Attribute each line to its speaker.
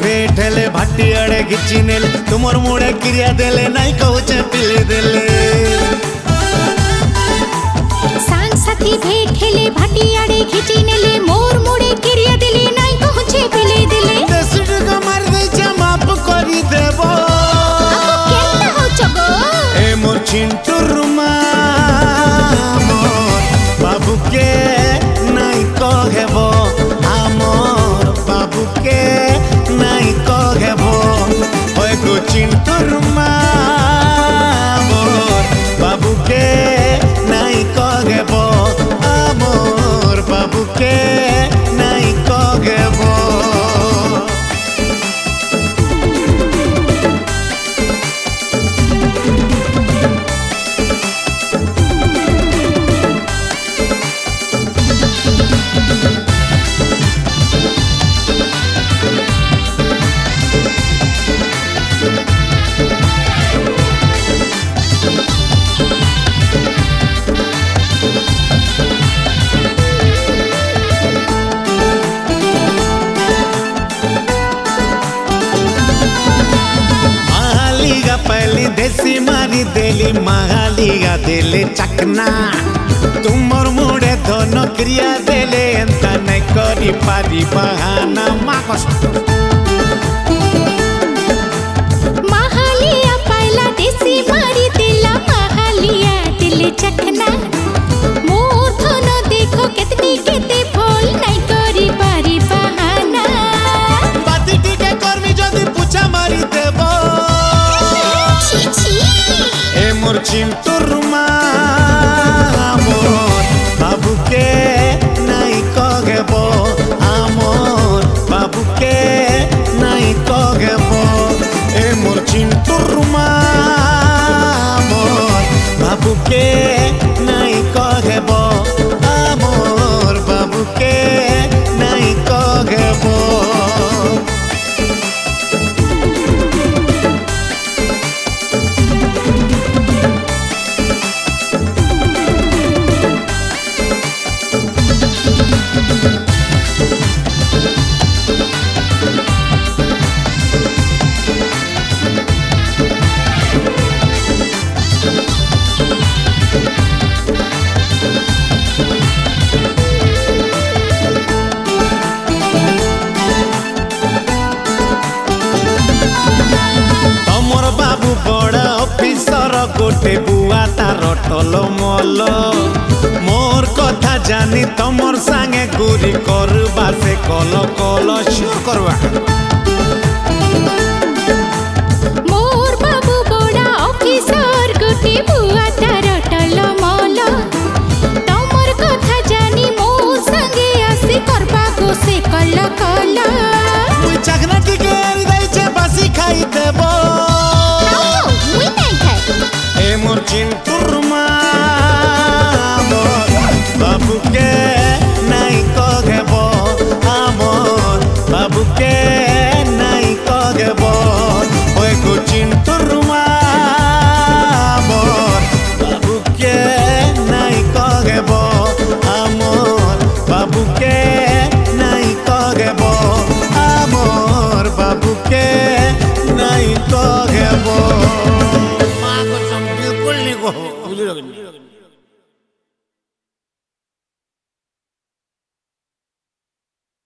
Speaker 1: भेट हेले भाटी आड़े घिची नेले तुमर मुड़े क्रिया देले नहीं कहूचे पिले देले
Speaker 2: सांग साथी भेट हेले भाटी आड़े घिची नेले मोर मुड़े क्रिया देले नहीं कहूचे पिले देले
Speaker 1: देसुड़ को मार दे माफ करी देबो
Speaker 2: आपको केतना हो चगो
Speaker 1: ए मोर चिंटू रुमा मोर बाबू के नहीं कहेबो आमोर बाबू के नहीं कहेबो ओए गो चिंटू रुमा मोर बाबू के नहीं कहेबो आमोर बाबू के नहीं कहेबो पहली देसी मारी देली महालिगा देले चकना तुमर मुड़े दोनों क्रिया देले एंता नहीं करी पारी बहाना माकस
Speaker 2: महालिया पहला देसी मारी देला महालिया देले चखना मोर धन देखो कितनी केते फल नहीं करी पारी बहाना
Speaker 1: बाती टीके कर्मी जदी पूछा मारी देबो ए मोर चिंटू रुमा मोर बाबू के नहीं कहेबो आमोर बाबू के नहीं कहेबो ए मोर चिंटू रुमा मोर बाबू के नहीं कहेबो आमोर बाबू के नहीं कहेबो बाबू बड़ा ऑफिसर गोटे बुआ तार टलो मल मोर कथा जानी तमर संगे गुरी करबा से कल कल श्योर करवा
Speaker 2: मोर बाबू बड़ा ऑफिसर गोटे बुआ तार टलो मल तमर कथा जानी मोर संगे आसी करबा को से कल कल
Speaker 1: मुई चखना टिके हृदय से बासी खाई देबो
Speaker 2: मुई नहीं खाए
Speaker 1: ए मोर चिंटू